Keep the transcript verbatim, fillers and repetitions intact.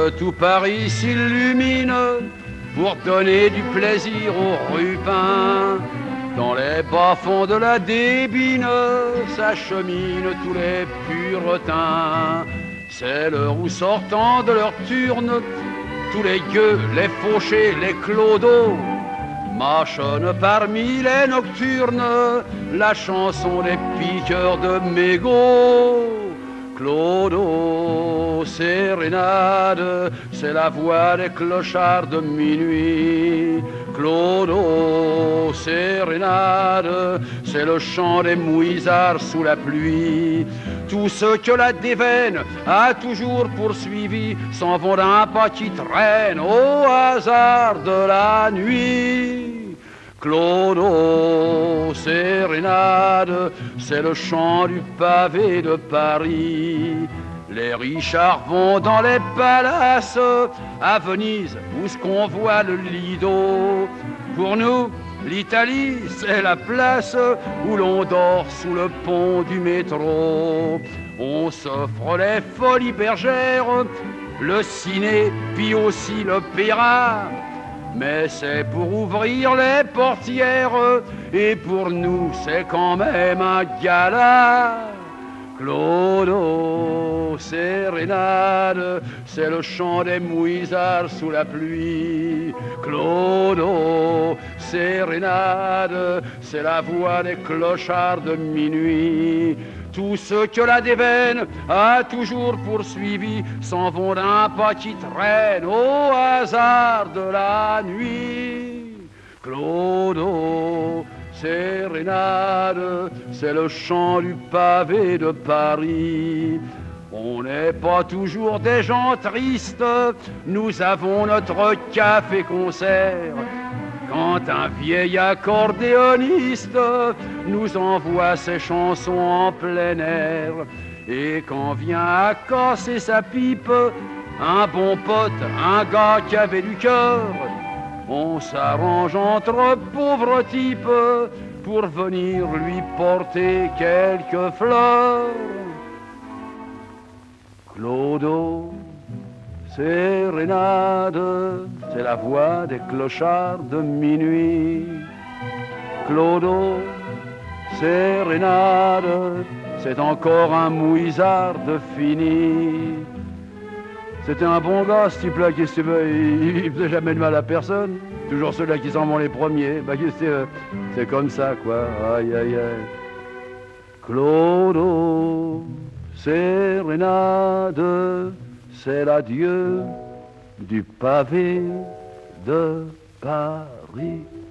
tout Paris s'illumine pour donner du plaisir aux rupins. Dans les bas-fonds de la débine s'acheminent tous les puretains. C'est l'heure où, sortant de leur turne, tous les gueux, les fauchés, les clodos mâchonnent parmi les nocturnes la chanson des piqueurs de mégots. Clodo, sérénade, c'est la voix des clochards de minuit. Clodo, sérénade, c'est le chant des mouisards sous la pluie. Tous ceux que la déveine a toujours poursuivis s'en vont d'un pas qui traîne au hasard de la nuit. Clodo, sérénade, c'est le chant du pavé de Paris. Les Richards vont dans les palaces, à Venise, où ce qu'on voit le Lido. Pour nous, l'Italie, c'est la place où l'on dort sous le pont du métro. On s'offre les folies bergères, le ciné, puis aussi l'opéra. Mais c'est pour ouvrir les portières, et pour nous c'est quand même un gala. Clodo, sérénade, c'est le chant des mouisards sous la pluie. Clodo, sérénade, c'est la voix des clochards de minuit. Tous ceux que la déveine a toujours poursuivi s'en vont d'un pas qui traîne au hasard de la nuit. Clodo, sérénade, c'est le chant du pavé de Paris. On n'est pas toujours des gens tristes, nous avons notre café-concert. Quand un vieil accordéoniste nous envoie ses chansons en plein air, et quand vient à casser sa pipe un bon pote, un gars qui avait du cœur, on s'arrange entre pauvres types pour venir lui porter quelques fleurs. Clodo, sérénade, c'est la voix des clochards de minuit. Clodo, sérénade, c'est encore un mouisard de fini. C'était un bon gars, ce type-là, qu'est-ce que tu veux, il, il faisait jamais de mal à personne. Toujours ceux-là qui s'en vont les premiers. Bah, qu'est-ce que c'est comme ça, quoi. Aïe, aïe, aïe. Clodo, sérénade, c'est l'adieu du pavé de Paris.